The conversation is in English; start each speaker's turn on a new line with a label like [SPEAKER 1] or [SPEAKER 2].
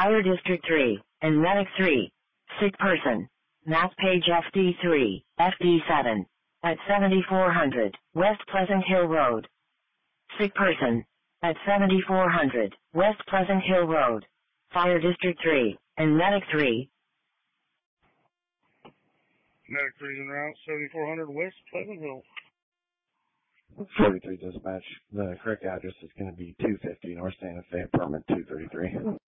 [SPEAKER 1] Fire District 3, and Medic 3. Sick person. Mass page FD3, FD7. At 7400, West Pleasant Hill Road. Sick person. At 7400, West Pleasant Hill Road. Fire District 3, and Medic 3.
[SPEAKER 2] Medic 3 en route, 7400 West Pleasant Hill.
[SPEAKER 3] 43 dispatch. The correct address is going to be 250 North Santa Fe, apartment 233.